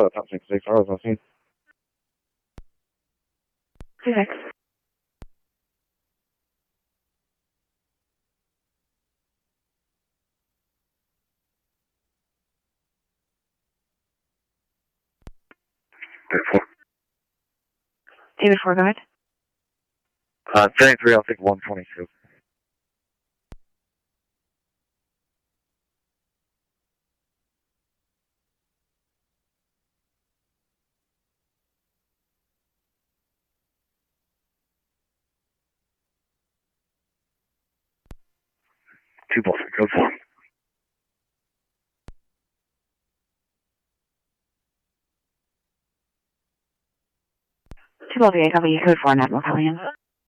top 6 hours, I've seen. 26. David 4, go ahead. 73, I'll take 122. Two Boston, code 4. Two Bobby, copy, code 4, Admiral Hellion.